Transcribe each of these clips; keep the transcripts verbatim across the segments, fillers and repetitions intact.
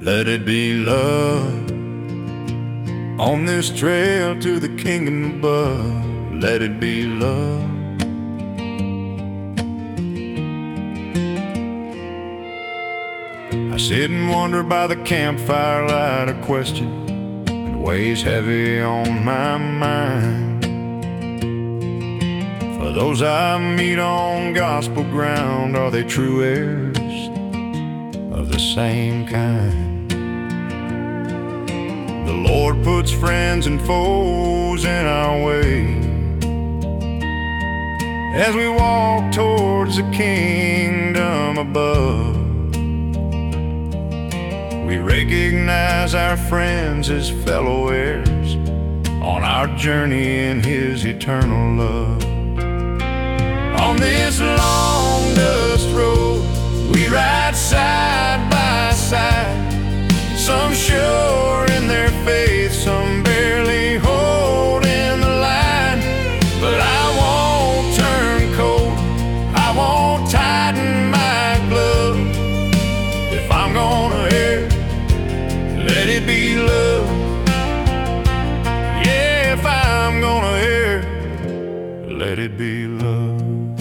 Let it be love on this trail to the kingdom above. Let it be love. I sit and wonder by the campfire light, a question that weighs heavy on my mind. For those I meet on gospel ground, are they true heirs of the same kind? The Lord puts friends and foes in our way as we walk towards the kingdom above. We recognize our friends as fellow heirs on our journey in His eternal love. On this long dust road, we ride side by side, some sure in their faith, some barely holding the line. But I won't turn cold, I won't tighten my glove. If I'm gonna err, let it be love. Yeah, if I'm gonna err, let it be love.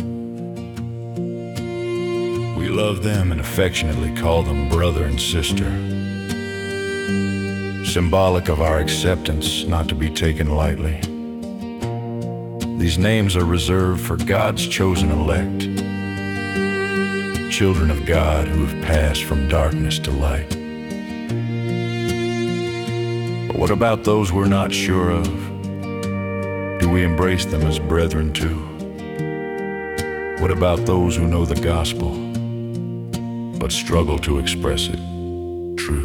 We love them and affectionately call them brother and sister, symbolic of our acceptance not to be taken lightly. These names are reserved for God's chosen elect, children of God who have passed from darkness to light. But what about those we're not sure of? Do we embrace them as brethren too? What about those who know the gospel but struggle to express it true?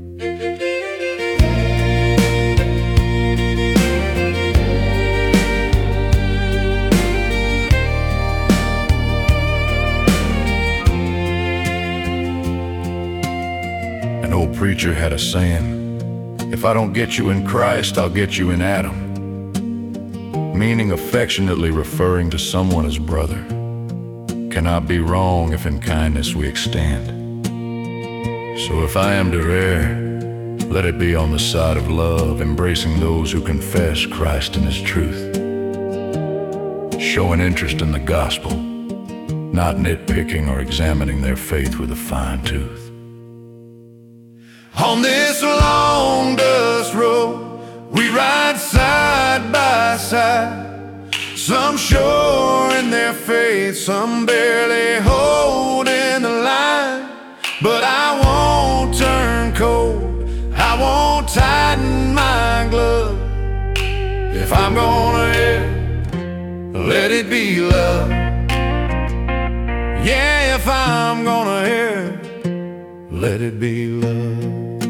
An old preacher had a saying, "If I don't get you in Christ, I'll get you in Adam," meaning affectionately referring to someone as brother. Cannot be wrong if in kindness we extend. So if I am to err, let it be on the side of love, embracing those who confess Christ and His truth, showing interest in the gospel, not nitpicking or examining their faith with a fine tooth. On this long dust road, we ride side by side, some sure in their faith, some barely holding the line. But I won't turn cold, I won't tighten my glove. If I'm gonna err, let it be love. Yeah, if I'm gonna err, let it be love.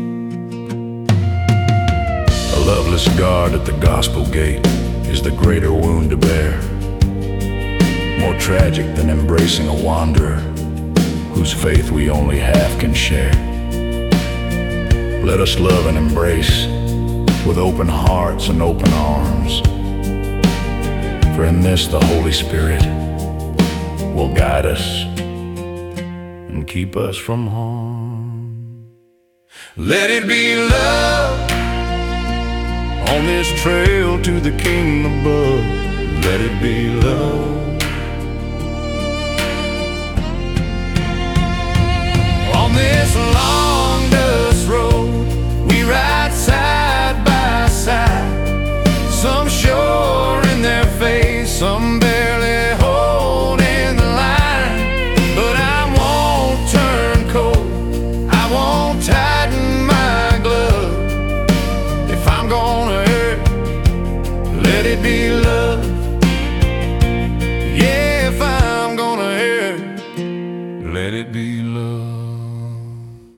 A loveless guard at the gospel gate is the greater wound to bear, more tragic than embracing a wanderer whose faith we only half can share. Let us love and embrace with open hearts and open arms, for in this the Holy Spirit will guide us and keep us from harm. Let it be love on this trail to the kingdom above. Let it be love. On this long dust road, we ride side by side, some sure in their faith, some barely holding the line. But I won't turn cold, I won't tighten my glove. If I'm gonna err, let it be love. Yeah.